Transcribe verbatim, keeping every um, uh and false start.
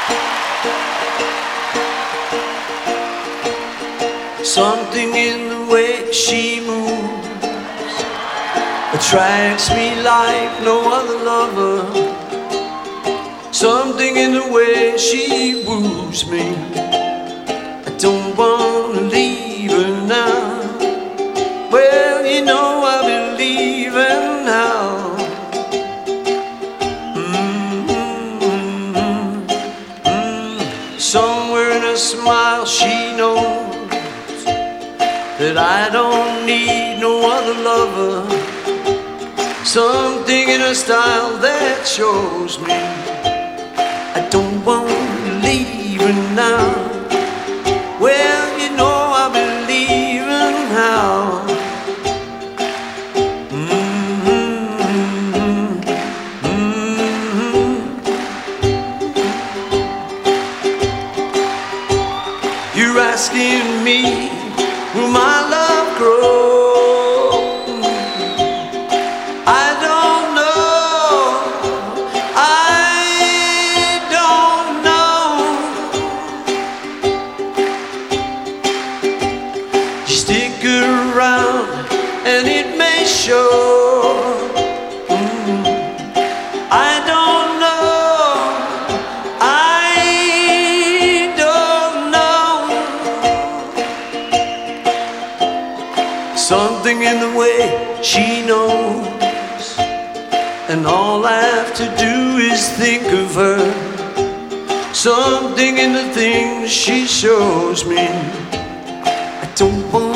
Something in the way she moves attracts me like no other lover. Something in the way she woos me. I don't wanna leave her now. Well, you know I'll be leaving now. Mm-hmm. Mm-hmm. Somewhere in her smile she knows that I don't need no other lover. Something in her style that shows me I don't want to leave her now. Well, you know I'll be leaving now. Mm-hmm. Mm-hmm. You're asking me, will my love grow? I don't know. I don't know. You stick around and it may show. Mm. I don't know. I don't know. Something in the way she knows, and all I have to do is think of her. Something in the things she shows me I don't want